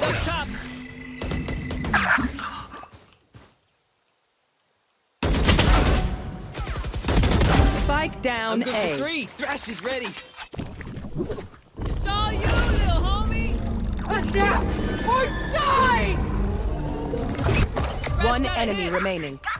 Up top. Spike down I'm good A. for 3. Thrash is ready. It's all you, little homie. Adapt or die! One enemy remaining.